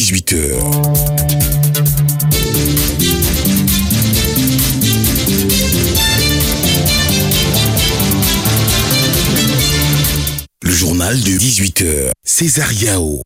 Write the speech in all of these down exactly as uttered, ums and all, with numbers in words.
dix-huit heures. Le journal de dix-huit heures. César Yao.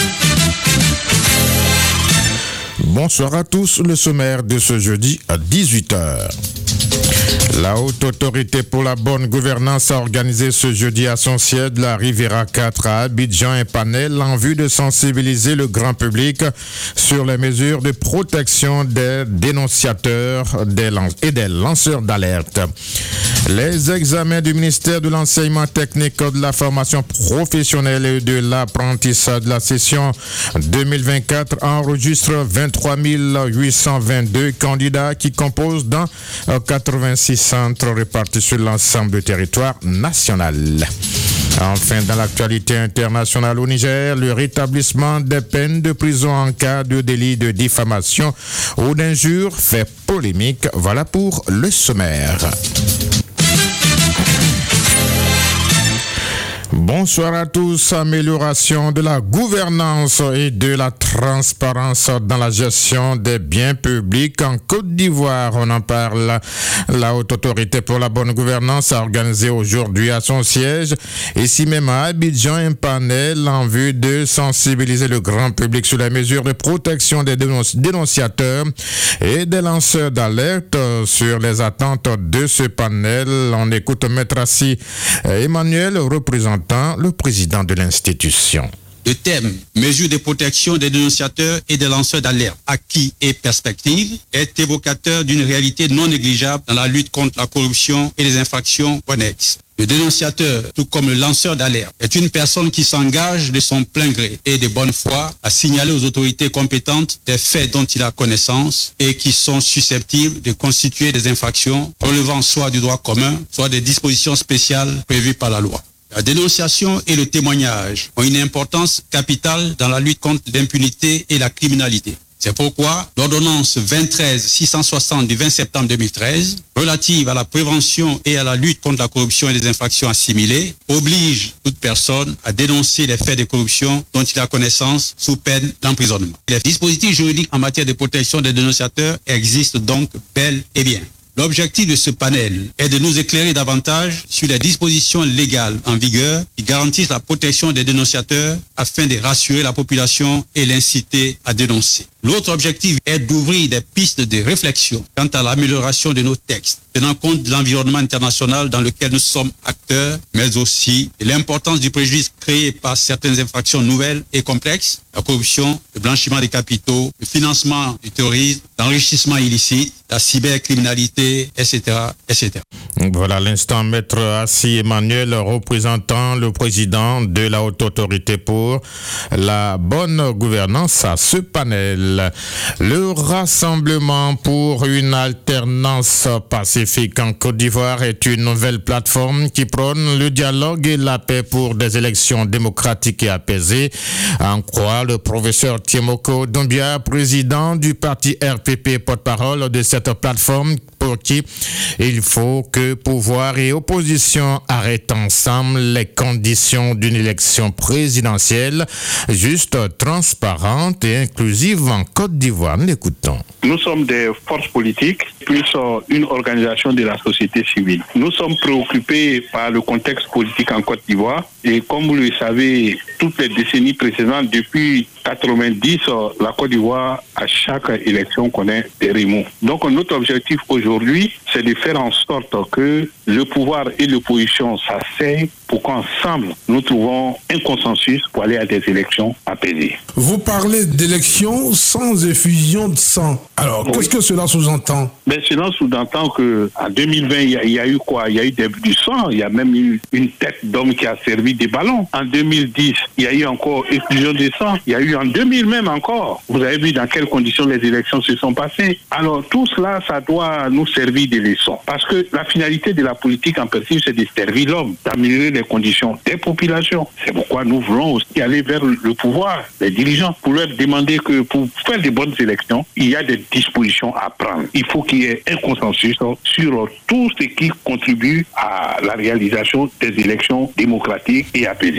Bonsoir à tous, le sommaire de ce jeudi à dix-huit heures. La Haute Autorité pour la bonne gouvernance a organisé ce jeudi à son siège la Riviera quatre à Abidjan un panel en vue de sensibiliser le grand public sur les mesures de protection des dénonciateurs et des lanceurs d'alerte. Les examens du ministère de l'Enseignement technique, de la formation professionnelle et de l'apprentissage de la session deux mille vingt-quatre enregistrent vingt-trois mille huit cent vingt-deux candidats qui composent dans quatre-vingt-six centres répartis sur l'ensemble du territoire national. Enfin, dans l'actualité internationale au Niger, le rétablissement des peines de prison en cas de délit de diffamation ou d'injure fait polémique. Voilà pour le sommaire. Bonsoir à tous. Amélioration de la gouvernance et de la transparence dans la gestion des biens publics en Côte d'Ivoire. On en parle. La Haute Autorité pour la bonne gouvernance a organisé aujourd'hui à son siège, ici même à Abidjan, un panel en vue de sensibiliser le grand public sur les mesures de protection des dénonci- dénonciateurs et des lanceurs d'alerte. Sur les attentes de ce panel, on écoute Maître Assi Emmanuel, représentant le président de l'institution. Le thème « Mesures de protection des dénonciateurs et des lanceurs d'alerte, acquis et perspectives » est évocateur d'une réalité non négligeable dans la lutte contre la corruption et les infractions connexes. Le dénonciateur, tout comme le lanceur d'alerte, est une personne qui s'engage de son plein gré et de bonne foi à signaler aux autorités compétentes des faits dont il a connaissance et qui sont susceptibles de constituer des infractions relevant soit du droit commun, soit des dispositions spéciales prévues par la loi. La dénonciation et le témoignage ont une importance capitale dans la lutte contre l'impunité et la criminalité. C'est pourquoi l'ordonnance vingt-treize six cent soixante du vingt septembre deux mille treize, relative à la prévention et à la lutte contre la corruption et les infractions assimilées, oblige toute personne à dénoncer les faits de corruption dont il a connaissance sous peine d'emprisonnement. Les dispositifs juridiques en matière de protection des dénonciateurs existent donc bel et bien. L'objectif de ce panel est de nous éclairer davantage sur les dispositions légales en vigueur qui garantissent la protection des dénonciateurs afin de rassurer la population et l'inciter à dénoncer. L'autre objectif est d'ouvrir des pistes de réflexion quant à l'amélioration de nos textes, tenant compte de l'environnement international dans lequel nous sommes acteurs, mais aussi de l'importance du préjudice créé par certaines infractions nouvelles et complexes, la corruption, le blanchiment des capitaux, le financement du terrorisme, l'enrichissement illicite, la cybercriminalité, et cetera, et cetera. Voilà l'instant, Maître Assi Emmanuel, représentant le président de la Haute Autorité pour la bonne gouvernance à ce panel. Le Rassemblement pour une alternance pacifique en Côte d'Ivoire est une nouvelle plateforme qui prône le dialogue et la paix pour des élections démocratiques et apaisées. En croit le professeur Tiemoko Doumbia, président du parti R P P, porte-parole de cette plateforme, pour qui il faut que pouvoir et opposition arrêtent ensemble les conditions d'une élection présidentielle juste, transparente et inclusive en Côte d'Ivoire. L'écoutons. Nous sommes des forces politiques, plus une organisation de la société civile. Nous sommes préoccupés par le contexte politique en Côte d'Ivoire et comme vous le savez, toutes les décennies précédentes, depuis quatre-vingt-dix, la Côte d'Ivoire, à chaque élection, connaît des remous. Donc notre objectif aujourd'hui, c'est de faire en sorte que le pouvoir et l'opposition s'asseyent pour qu'ensemble, nous trouvons un consensus pour aller à des élections apaisées. Vous parlez d'élections sans effusion de sang. Alors, oui. Qu'est-ce que cela sous-entend? Ben, cela sous-entend qu'en deux mille vingt, il y, y a eu quoi? Il y a eu des, du sang, il y a même eu une tête d'homme qui a servi des ballons. En deux mille dix, il y a eu encore effusion de sang. Il y a eu en deux mille même encore. Vous avez vu dans quelles conditions les élections se sont passées. Alors, tout cela, ça doit nous servir de leçon. Parce que la finalité de la politique en principe, c'est de servir l'homme, d'améliorer les conditions des populations. C'est pourquoi nous voulons aussi aller vers le pouvoir, les dirigeants, pour leur demander que pour faire de bonnes élections, il y a des dispositions à prendre. Il faut qu'il y ait un consensus sur tout ce qui contribue à la réalisation des élections démocratiques et apaisées.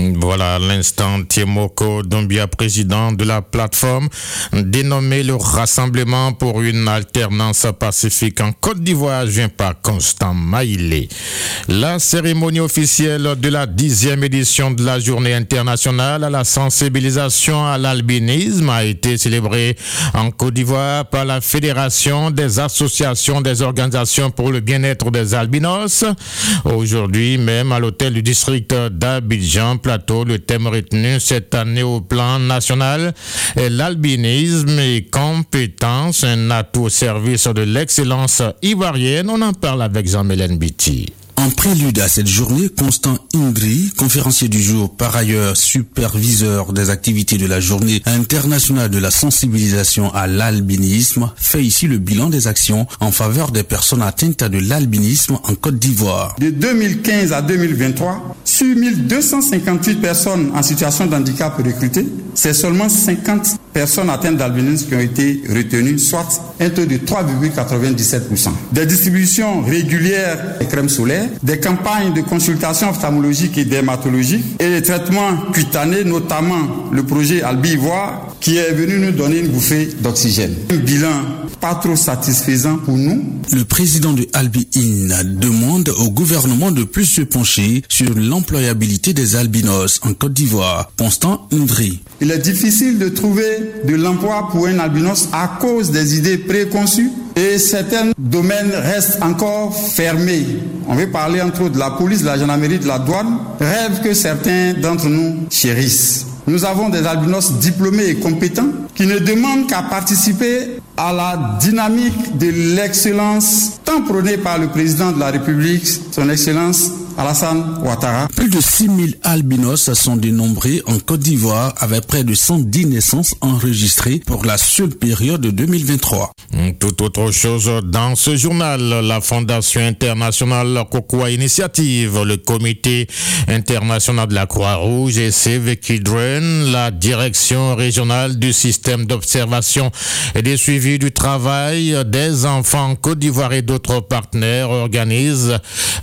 Voilà, à l'instant, Thiemoko Doumbia, président de la plateforme dénommée le Rassemblement pour une alternance pacifique en Côte d'Ivoire, vient par Constant Maïlé. La cérémonie officielle de la dixième édition de la Journée internationale à la sensibilisation à l'albinisme a été célébrée en Côte d'Ivoire par la Fédération des associations des organisations pour le bien-être des albinos. Aujourd'hui même, à l'hôtel du district d'Abidjan Plateau, le thème retenu cette année au plan national est l'albinisme et compétences, un atout au service de l'excellence ivoirienne. On en parle avec Jean-Mélène Biti. En prélude à cette journée, Constant Indri, conférencier du jour, par ailleurs superviseur des activités de la journée internationale de la sensibilisation à l'albinisme, fait ici le bilan des actions en faveur des personnes atteintes de l'albinisme en Côte d'Ivoire. De deux mille quinze à deux mille vingt-trois, sur mille deux cent cinquante-huit personnes en situation de handicap recrutées, c'est seulement cinquante personnes atteintes d'albinisme qui ont été retenues, soit un taux de trois virgule quatre-vingt-dix-sept pour cent. Des distributions régulières de crèmes solaires, des campagnes de consultation ophtalmologique et dermatologique et des traitements cutanés, notamment le projet Albi Ivoire, qui est venu nous donner une bouffée d'oxygène. Un bilan pas trop satisfaisant pour nous. Le président de Albi In demande au gouvernement de plus se pencher sur l'employabilité des albinos en Côte d'Ivoire. Constant Indri. Il est difficile de trouver de l'emploi pour un albinos à cause des idées préconçues et certains domaines restent encore fermés. On veut parler entre autres de la police, de la gendarmerie, de la douane, rêve que certains d'entre nous chérissent. Nous avons des albinos diplômés et compétents qui ne demandent qu'à participer à la dynamique de l'excellence tant prônée par le président de la République, son Excellence Alassane Ouattara. Plus de six mille albinos sont dénombrés en Côte d'Ivoire avec près de cent dix naissances enregistrées pour la seule période de deux mille vingt-trois. Tout autre chose dans ce journal, la Fondation internationale Kokwa Initiative, le Comité international de la Croix-Rouge et Save Children, la direction régionale du système d'observation et de suivi du travail des enfants en Côte d'Ivoire et d'autres partenaires organisent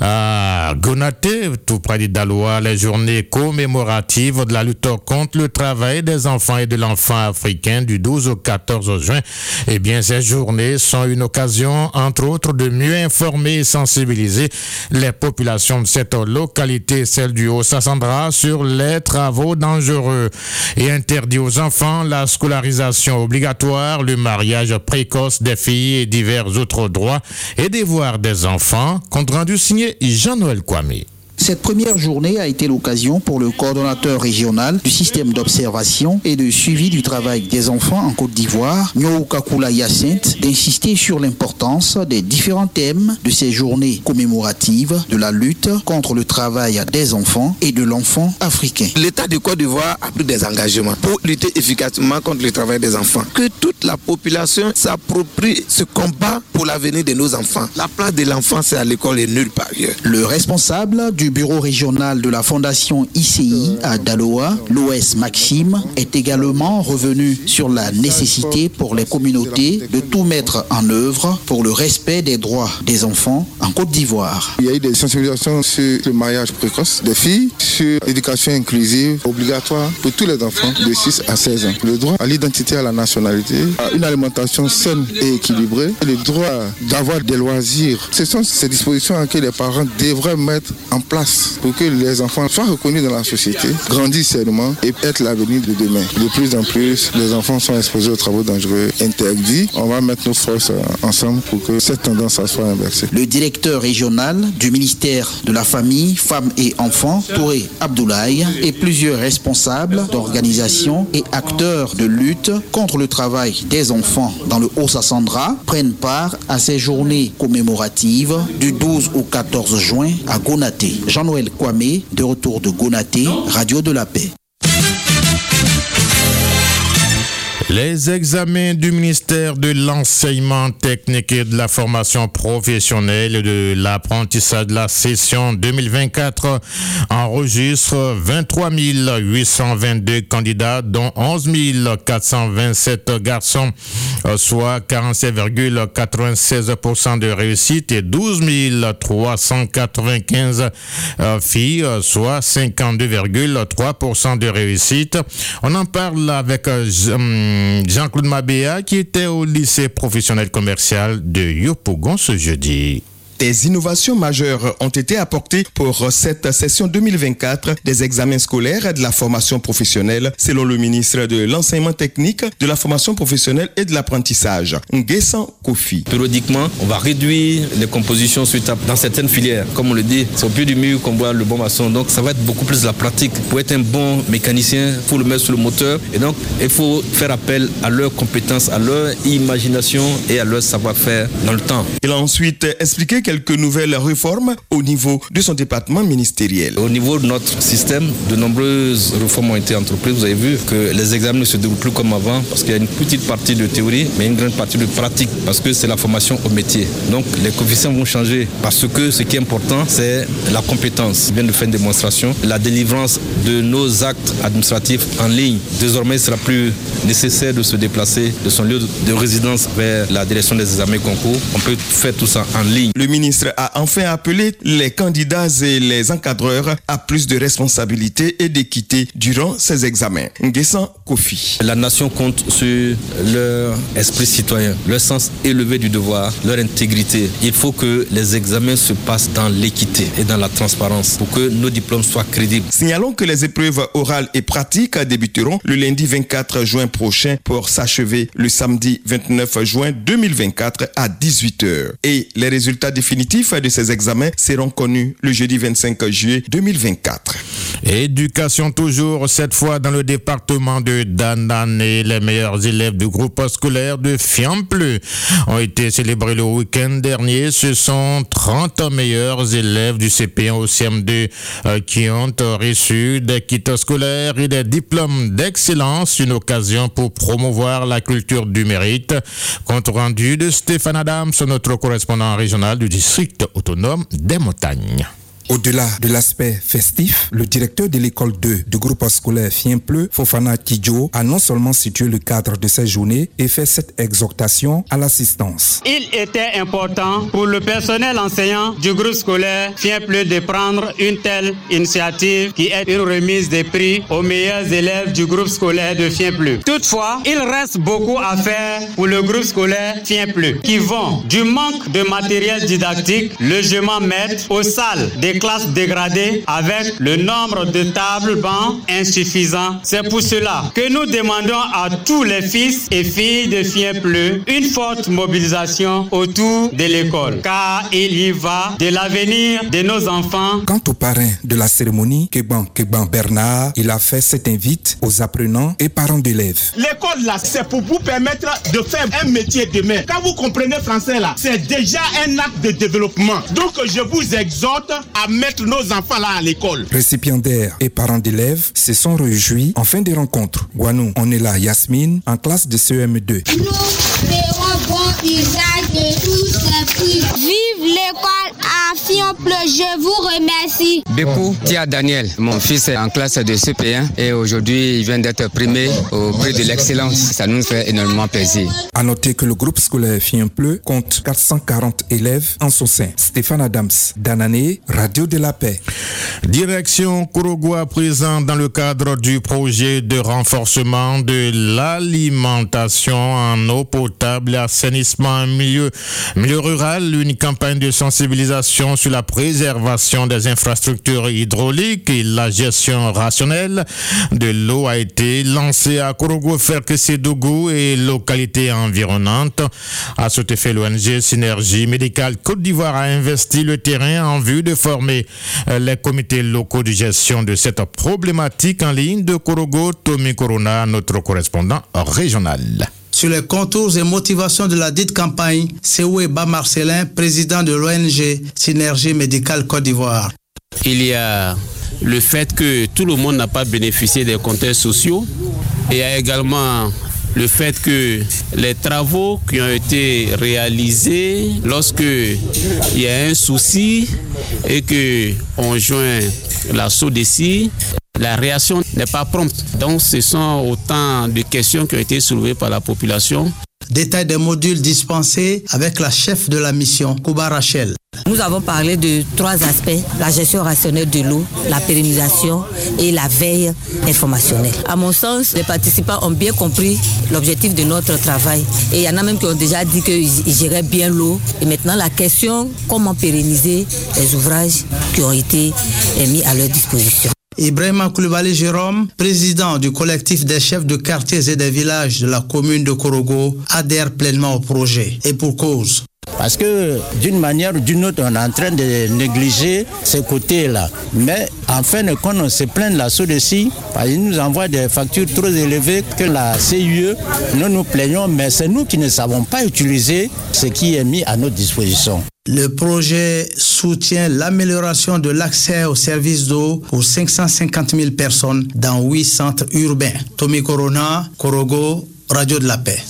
à Gonaté, tout près d'Idaloa, les journées commémoratives de la lutte contre le travail des enfants et de l'enfant africain du douze au quatorze juin. Eh bien, ces journées sont une occasion, entre autres, de mieux informer et sensibiliser les populations de cette localité, celle du Haut-Sassandra, sur les travaux dangereux et interdit aux enfants la scolarisation obligatoire, le mariage précoce des filles et divers autres droits et devoirs des enfants. Compte rendu signé Jean-Noël Kwame. Cette première journée a été l'occasion pour le coordonnateur régional du système d'observation et de suivi du travail des enfants en Côte d'Ivoire, Nyokakula Hyacinthe, d'insister sur l'importance des différents thèmes de ces journées commémoratives de la lutte contre le travail des enfants et de l'enfant africain. L'État de Côte d'Ivoire a pris des engagements pour lutter efficacement contre le travail des enfants. Que toute la population s'approprie ce combat pour l'avenir de nos enfants. La place de l'enfant, c'est à l'école et nulle part ailleurs. Le responsable du bureau régional de la Fondation I C I à Daloa, l'O S Maxime, est également revenu sur la nécessité pour les communautés de tout mettre en œuvre pour le respect des droits des enfants en Côte d'Ivoire. Il y a eu des sensibilisations sur le mariage précoce des filles, sur l'éducation inclusive obligatoire pour tous les enfants de six à seize ans, le droit à l'identité, à la nationalité, à une alimentation saine et équilibrée, le droit d'avoir des loisirs. Ce sont ces dispositions que les parents devraient mettre en place pour que les enfants soient reconnus dans la société, grandissent sainement et être l'avenir de demain. De plus en plus, les enfants sont exposés aux travaux dangereux interdits. On va mettre nos forces ensemble pour que cette tendance soit inversée. Le directeur régional du ministère de la Famille, Femmes et Enfants, Touré Abdoulaye, et plusieurs responsables d'organisations et acteurs de lutte contre le travail des enfants dans le Haut-Sassandra prennent part à ces journées commémoratives du douze au quatorze juin à Gonaté. Jean-Noël Kwame, de retour de Gonaté, Radio de la Paix. Les examens du ministère de l'enseignement technique et de la formation professionnelle et de l'apprentissage de la session deux mille vingt-quatre enregistrent vingt-trois mille huit cent vingt-deux candidats, dont onze mille quatre cent vingt-sept garçons, soit quarante-sept virgule quatre-vingt-seize pour cent de réussite, et douze mille trois cent quatre-vingt-quinze filles, soit cinquante-deux virgule trois pour cent de réussite. On en parle avec Jean-Claude Mabéa, qui était au lycée professionnel commercial de Yopougon ce jeudi. Des innovations majeures ont été apportées pour cette session deux mille vingt-quatre des examens scolaires et de la formation professionnelle, selon le ministre de l'enseignement technique, de la formation professionnelle et de l'apprentissage, Nguessan Kofi. Périodiquement, on va réduire les compositions suite à, dans certaines filières. Comme on le dit, c'est au pied du mur qu'on voit le bon maçon. Donc ça va être beaucoup plus de la pratique. Pour être un bon mécanicien, il faut le mettre sur le moteur. Et donc, il faut faire appel à leurs compétences, à leur imagination et à leur savoir-faire dans le temps. Il a ensuite expliqué quelques nouvelles réformes au niveau de son département ministériel. Au niveau de notre système, de nombreuses réformes ont été entreprises. Vous avez vu que les examens ne se déroulent plus comme avant parce qu'il y a une petite partie de théorie, mais une grande partie de pratique parce que c'est la formation au métier. Donc les coefficients vont changer parce que ce qui est important, c'est la compétence. Il vient de faire une démonstration. La délivrance de nos actes administratifs en ligne. Désormais, il sera plus nécessaire de se déplacer de son lieu de résidence vers la direction des examens concours. On peut faire tout ça en ligne. Le ministre a enfin appelé les candidats et les encadreurs à plus de responsabilité et d'équité durant ces examens. Nguessan Kofi. La nation compte sur leur esprit citoyen, leur sens élevé du devoir, leur intégrité. Il faut que les examens se passent dans l'équité et dans la transparence pour que nos diplômes soient crédibles. Signalons que les épreuves orales et pratiques débuteront le lundi vingt-quatre juin prochain pour s'achever le samedi vingt-neuf juin deux mille vingt-quatre à dix-huit heures. Et les résultats définitifs de ces examens seront connus le jeudi vingt-cinq juillet deux mille vingt-quatre. Éducation toujours, cette fois dans le département de Dandané. Les meilleurs élèves du groupe scolaire de Fiampleux ont été célébrés le week-end dernier. Ce sont trente meilleurs élèves du C P un au C M deux euh, qui ont reçu des kits scolaires et des diplômes d'excellence, une occasion pour promouvoir la culture du mérite. Compte rendu de Stéphane Adams, notre correspondant régional du district autonome des montagnes. Au-delà de l'aspect festif, le directeur de l'école deux du groupe scolaire Fiampleux, Fofana Kidjo, a non seulement situé le cadre de cette journée et fait cette exhortation à l'assistance. Il était important pour le personnel enseignant du groupe scolaire Fiampleux de prendre une telle initiative qui est une remise des prix aux meilleurs élèves du groupe scolaire de Fiampleux. Toutefois, il reste beaucoup à faire pour le groupe scolaire Fiampleux qui vont du manque de matériel didactique, logement maître, aux salles des classes dégradées avec le nombre de tables bancs insuffisant. C'est pour cela que nous demandons à tous les fils et filles de Fiampleux une forte mobilisation autour de l'école, car il y va de l'avenir de nos enfants. Quant au parrain de la cérémonie, Keban Keban Bernard, il a fait cette invite aux apprenants et parents d'élèves. L'école là, c'est pour vous permettre de faire un métier demain. Quand vous comprenez français là, c'est déjà un acte de développement. Donc je vous exhorte à mettre nos enfants là à l'école. Récipiendaires et parents d'élèves se sont réjouis en fin de rencontre. Guanou, on est là, Yasmine, en classe de C E M deux. Nous ferons bon usage de tous ces prix. Vive l'école à Fiampleux, je vous remercie. Bekou Tia Daniel, mon fils est en classe de C P un et aujourd'hui il vient d'être primé au prix de l'excellence. Ça nous fait énormément plaisir. À noter que le groupe scolaire Fiampleux compte quatre cent quarante élèves en son sein. Stéphane Adams, Danané, Radio de la Paix. Direction Kourougou à présent dans le cadre du projet de renforcement de l'alimentation en eau potable et assainissement en milieu, milieu rural, une campagne de sensibilisation sur la préservation des infrastructures hydrauliques et la gestion rationnelle de l'eau a été lancée à Kourougou, Ferke-Sédougou et localités environnantes. À cet effet, l'O N G Synergie Médicale Côte d'Ivoire a investi le terrain en vue de former les comités locaux de gestion de cette problématique en ligne de Kourougou. Tommy Corona, notre correspondant régional. Sur les contours et motivations de la dite campagne, Seweba Marcelin, président de l'O N G Synergie Médicale Côte d'Ivoire. Il y a le fait que tout le monde n'a pas bénéficié des compteurs sociaux. Et il y a également le fait que les travaux qui ont été réalisés, lorsque il y a un souci et que on joint la SODECI, la réaction n'est pas prompte. Donc ce sont autant de questions qui ont été soulevées par la population. Détail des modules dispensés avec la chef de la mission, Kouba Rachel. Nous avons parlé de trois aspects, la gestion rationnelle de l'eau, la pérennisation et la veille informationnelle. À mon sens, les participants ont bien compris l'objectif de notre travail. Et il y en a même qui ont déjà dit qu'ils géraient bien l'eau. Et maintenant, la question, comment pérenniser les ouvrages qui ont été mis à leur disposition. Ibrahima Koulibaly Jérôme, président du collectif des chefs de quartiers et des villages de la commune de Korogo, adhère pleinement au projet. Et pour cause. Parce que d'une manière ou d'une autre, on est en train de négliger ces côtés-là. Mais en fin de compte, on se plaint de la SODECI parce qu'ils nous envoient des factures trop élevées que la C I E. Nous nous plaignons, mais c'est nous qui ne savons pas utiliser ce qui est mis à notre disposition. Le projet soutient l'amélioration de l'accès aux services d'eau pour cinq cent cinquante mille personnes dans huit centres urbains. Tommy Corona, Korogo, Radio de la Paix.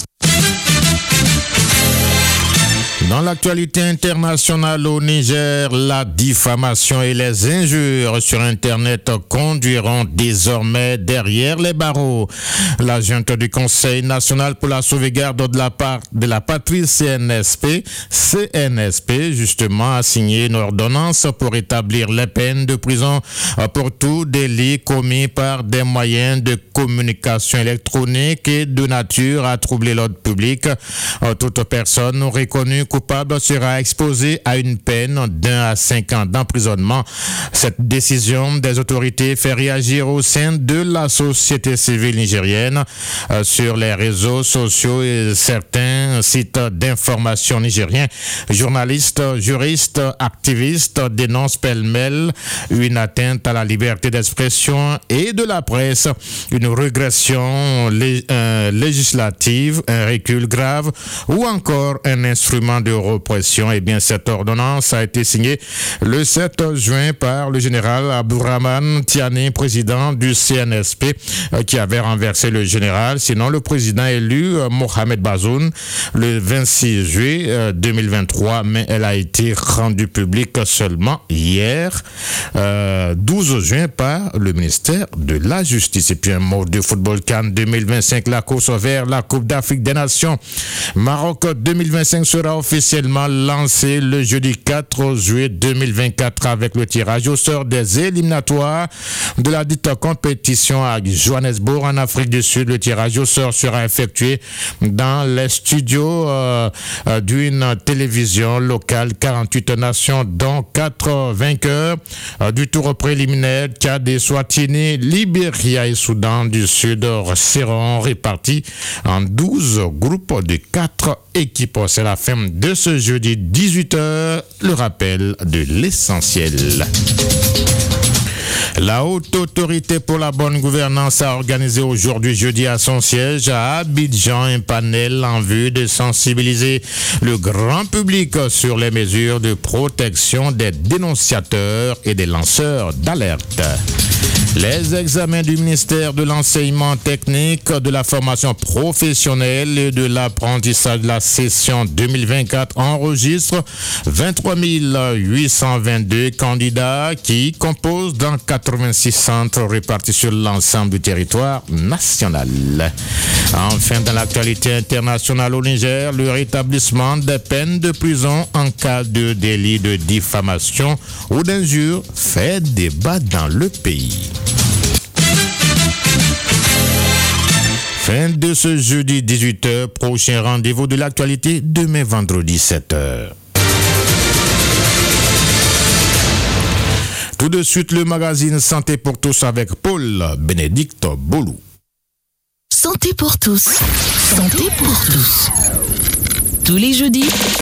Dans l'actualité internationale au Niger, la diffamation et les injures sur Internet conduiront désormais derrière les barreaux. La junte du Conseil national pour la sauvegarde de la, part de la patrie C N S P, C N S P justement, a signé une ordonnance pour établir les peines de prison pour tout délit commis par des moyens de communication électronique et de nature à troubler l'ordre public. Toute personne reconnue coupable sera exposé à une peine d'un à cinq ans d'emprisonnement. Cette décision des autorités fait réagir au sein de la société civile nigérienne. Euh, sur les réseaux sociaux et certains sites d'information nigériens, journalistes, juristes, activistes dénoncent pêle-mêle une atteinte à la liberté d'expression et de la presse, une régression lé- euh, législative, un recul grave ou encore un instrument de répression. Eh bien, cette ordonnance a été signée le sept juin par le général Abdourahmane Tiani, président du C N S P, euh, qui avait renversé le général. Sinon, le président élu, euh, Mohamed Bazoum, le vingt-six juillet euh, deux mille vingt-trois, mais elle a été rendue publique seulement hier, euh, douze juin, par le ministère de la Justice. Et puis un mot de football CAN deux mille vingt-cinq, la course vers la Coupe d'Afrique des Nations. Maroc deux mille vingt-cinq sera officiellement lancé le jeudi quatre juillet deux mille vingt-quatre avec le tirage au sort des éliminatoires de la dite compétition à Johannesburg en Afrique du Sud. Le tirage au sort sera effectué dans les studios euh, euh, d'une télévision locale. quarante-huit nations dont quatre vainqueurs euh, du tour préliminaire. Tchad, Eswatini, Libéria et Soudan du Sud seront répartis en douze groupes de quatre équipes. C'est la fin de ce jeudi dix-huit heures. Le rappel de l'essentiel. La Haute Autorité pour la bonne gouvernance a organisé aujourd'hui jeudi à son siège à Abidjan un panel en vue de sensibiliser le grand public sur les mesures de protection des dénonciateurs et des lanceurs d'alerte. Les examens du ministère de l'enseignement technique, de la formation professionnelle et de l'apprentissage de la session deux mille vingt-quatre enregistrent vingt-trois mille huit cent vingt-deux candidats qui composent dans quatre-vingt-six centres répartis sur l'ensemble du territoire national. Enfin, dans l'actualité internationale au Niger, le rétablissement des peines de prison en cas de délit de diffamation ou d'injure fait débat dans le pays. Fin de ce jeudi dix-huit heures, prochain rendez-vous de l'actualité demain vendredi sept heures. Tout de suite, le magazine Santé pour tous avec Paul Bénédicte Boulou. Santé pour tous. Santé pour tous. Tous les jeudis,